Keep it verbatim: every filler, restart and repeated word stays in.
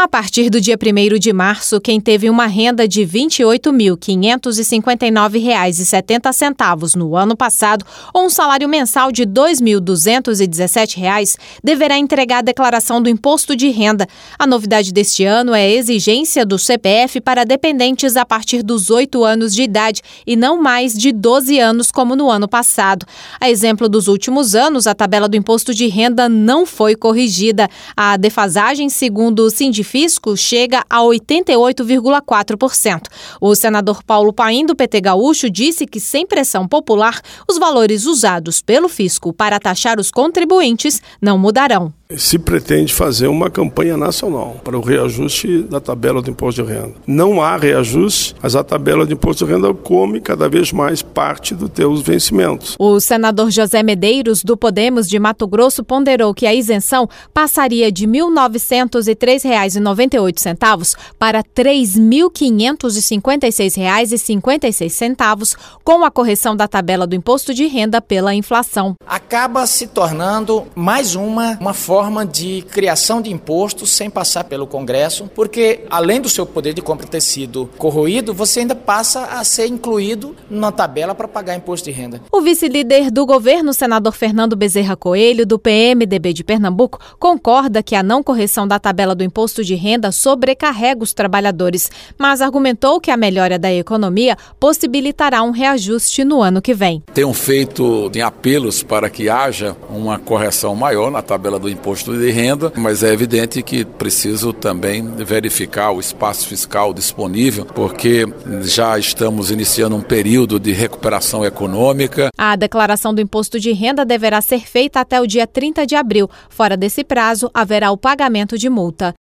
A partir do dia primeiro de março, quem teve uma renda de vinte e oito mil, quinhentos e cinquenta e nove reais e setenta centavos no ano passado ou um salário mensal de dois mil duzentos e dezessete reais deverá entregar a declaração do imposto de renda. A novidade deste ano é a exigência do C P F para dependentes a partir dos oito anos de idade e não mais de doze anos como no ano passado. A exemplo dos últimos anos, a tabela do imposto de renda não foi corrigida. A defasagem, segundo o Sindifisco, chega a oitenta e oito vírgula quatro por cento. O senador Paulo Paim, do P T Gaúcho, disse que, sem pressão popular, os valores usados pelo fisco para taxar os contribuintes não mudarão. Se pretende fazer uma campanha nacional para o reajuste da tabela do imposto de renda. Não há reajuste, mas a tabela de imposto de renda come cada vez mais parte dos teus vencimentos. O senador José Medeiros, do Podemos de Mato Grosso, ponderou que a isenção passaria de mil novecentos e três reais e noventa e oito centavos para três mil quinhentos e cinquenta e seis reais e cinquenta e seis centavos, com a correção da tabela do imposto de renda pela inflação. Acaba se tornando mais uma, uma forma de criação de impostos sem passar pelo Congresso, porque além do seu poder de compra ter sido corroído, você ainda passa a ser incluído na tabela para pagar imposto de renda. O vice-líder do governo, senador Fernando Bezerra Coelho, do P M D B de Pernambuco, concorda que a não correção da tabela do imposto de renda sobrecarrega os trabalhadores, mas argumentou que a melhora da economia possibilitará um reajuste no ano que vem. Tenho feito em apelos para que haja uma correção maior na tabela do imposto de renda, mas é evidente que preciso também verificar o espaço fiscal disponível, porque já estamos iniciando um período de recuperação econômica. A declaração do imposto de renda deverá ser feita até o dia trinta de abril. Fora desse prazo, haverá o pagamento de multa.